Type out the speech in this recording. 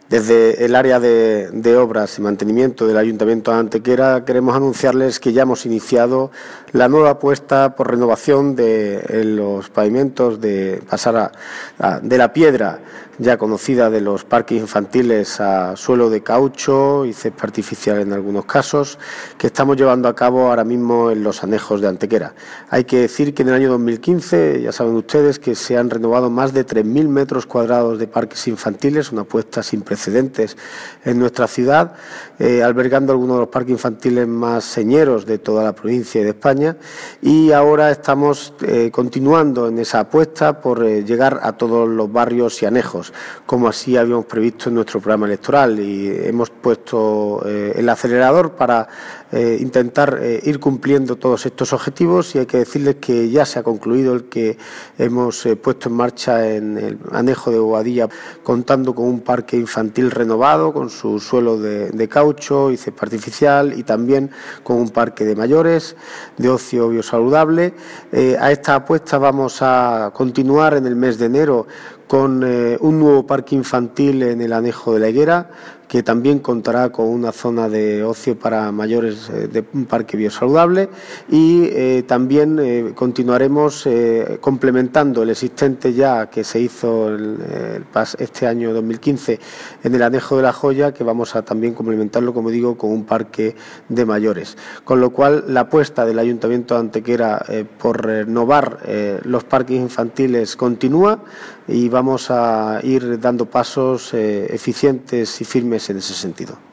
Desde el área de obras y mantenimiento del Ayuntamiento de Antequera queremos anunciarles que ya hemos iniciado la nueva apuesta por renovación de los pavimentos, de pasar de la piedra ya conocida de los parques infantiles a suelo de caucho y césped artificial en algunos casos, que estamos llevando a cabo ahora mismo en los anejos de Antequera. Hay que decir que en el año 2015, ya saben ustedes, que se han renovado más de 3.000 metros cuadrados de parques infantiles, una apuesta sin precedentes en nuestra ciudad, albergando algunos de los parques infantiles más señeros de toda la provincia y de España, y ahora estamos continuando en esa apuesta por llegar a todos los barrios y anejos, como así habíamos previsto en nuestro programa electoral, y hemos puesto el acelerador para intentar ir cumpliendo todos estos objetivos. Y hay que decirles que ya se ha concluido el que hemos puesto en marcha en el anejo de Bobadilla, contando con un parque infantil renovado con su suelo de caucho y césped artificial, y también con un parque de mayores de ocio biosaludable. A esta apuesta vamos a continuar en el mes de enero con un nuevo parque infantil en el anejo de la Higuera, que también contará con una zona de ocio para mayores de un parque biosaludable, y también continuaremos complementando el existente ya que se hizo este año 2015 en el anejo de la Joya, que vamos a también complementarlo, como digo, con un parque de mayores. Con lo cual, la apuesta del Ayuntamiento de Antequera por renovar los parques infantiles continúa, y vamos a ir dando pasos eficientes y firmes en ese sentido.